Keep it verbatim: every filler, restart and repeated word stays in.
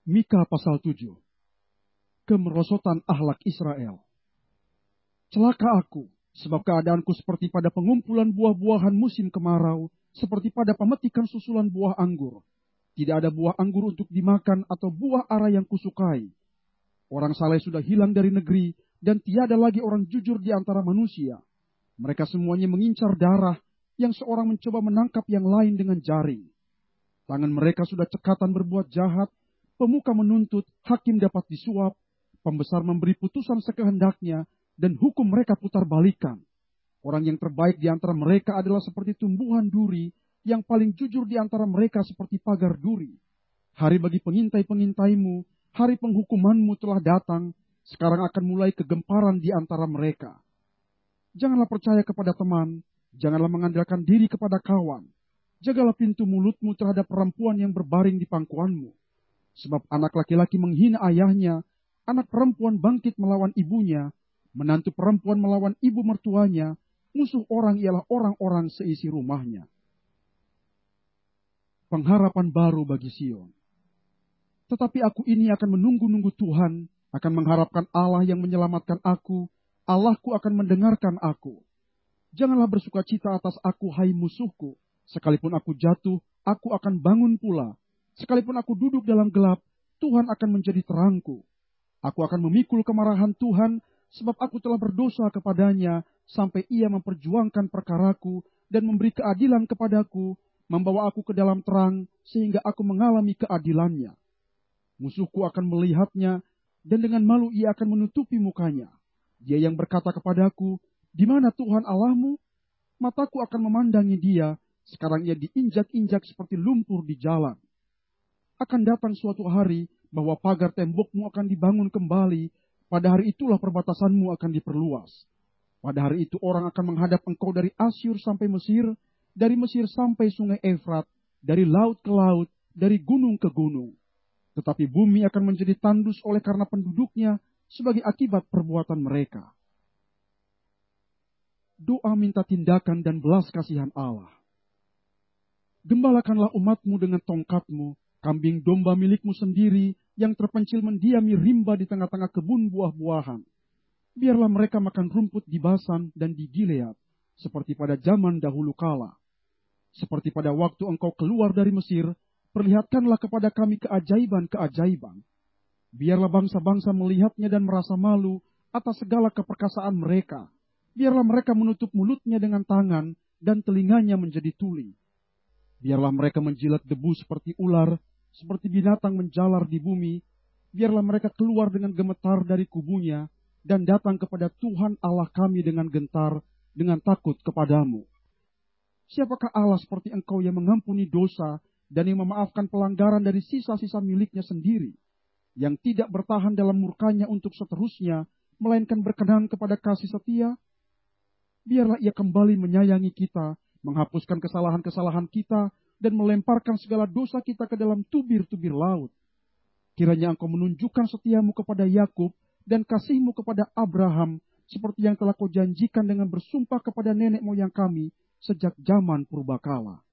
Mika pasal tujuh. Kemerosotan akhlak Israel. Celaka aku, sebab keadaanku seperti pada pengumpulan buah-buahan musim kemarau, seperti pada pemetikan susulan buah anggur. Tidak ada buah anggur untuk dimakan atau buah ara yang kusukai. Orang saleh sudah hilang dari negeri, dan tiada lagi orang jujur di antara manusia. Mereka semuanya mengincar darah, yang seorang mencoba menangkap yang lain dengan jaring. Tangan mereka sudah cekatan berbuat jahat, pemuka menuntut, hakim dapat disuap, pembesar memberi putusan sekehendaknya, dan hukum mereka putar balikan. Orang yang terbaik di antara mereka adalah seperti tumbuhan duri, yang paling jujur di antara mereka seperti pagar duri. Hari bagi pengintai-pengintaimu, hari penghukumanmu telah datang, sekarang akan mulai kegemparan di antara mereka. Janganlah percaya kepada teman, janganlah mengandalkan diri kepada kawan. Jagalah pintu mulutmu terhadap perempuan yang berbaring di pangkuanmu. Sebab anak laki-laki menghina ayahnya, anak perempuan bangkit melawan ibunya, menantu perempuan melawan ibu mertuanya, musuh orang ialah orang-orang seisi rumahnya. Pengharapan baru bagi Sion. Tetapi aku ini akan menunggu-nunggu Tuhan, akan mengharapkan Allah yang menyelamatkan aku, Allahku akan mendengarkan aku. Janganlah bersukacita atas aku, hai musuhku, sekalipun aku jatuh, aku akan bangun pula. Sekalipun aku duduk dalam gelap, Tuhan akan menjadi terangku. Aku akan memikul kemarahan Tuhan, sebab aku telah berdosa kepadanya, sampai ia memperjuangkan perkaraku, dan memberi keadilan kepadaku, membawa aku ke dalam terang, sehingga aku mengalami keadilannya. Musuhku akan melihatnya, dan dengan malu ia akan menutupi mukanya. Dia yang berkata kepadaku, di mana Tuhan Allahmu? Mataku akan memandangi dia, sekarang ia diinjak-injak seperti lumpur di jalan. Akan datang suatu hari bahwa pagar tembokmu akan dibangun kembali, pada hari itulah perbatasanmu akan diperluas. Pada hari itu orang akan menghadap engkau dari Asyur sampai Mesir, dari Mesir sampai sungai Efrat, dari laut ke laut, dari gunung ke gunung. Tetapi bumi akan menjadi tandus oleh karena penduduknya sebagai akibat perbuatan mereka. Doa minta tindakan dan belas kasihan Allah. Gembalakanlah umatmu dengan tongkatmu, kambing domba milikmu sendiri yang terpencil mendiami rimba di tengah-tengah kebun buah-buahan. Biarlah mereka makan rumput di Basan dan di Gilead, seperti pada zaman dahulu kala. Seperti pada waktu engkau keluar dari Mesir, perlihatkanlah kepada kami keajaiban-keajaiban. Biarlah bangsa-bangsa melihatnya dan merasa malu atas segala keperkasaan mereka. Biarlah mereka menutup mulutnya dengan tangan dan telinganya menjadi tuli. Biarlah mereka menjilat debu seperti ular, seperti binatang menjalar di bumi. Biarlah mereka keluar dengan gemetar dari kubunya, dan datang kepada Tuhan Allah kami dengan gentar, dengan takut kepadamu. Siapakah Allah seperti engkau yang mengampuni dosa, dan yang memaafkan pelanggaran dari sisa-sisa miliknya sendiri, yang tidak bertahan dalam murkanya untuk seterusnya, melainkan berkenan kepada kasih setia? Biarlah ia kembali menyayangi kita, menghapuskan kesalahan-kesalahan kita, dan melemparkan segala dosa kita ke dalam tubir-tubir laut. Kiranya engkau menunjukkan setiamu kepada Yakub dan kasihmu kepada Abraham, seperti yang telah kau janjikan dengan bersumpah kepada nenek moyang kami sejak zaman purbakala.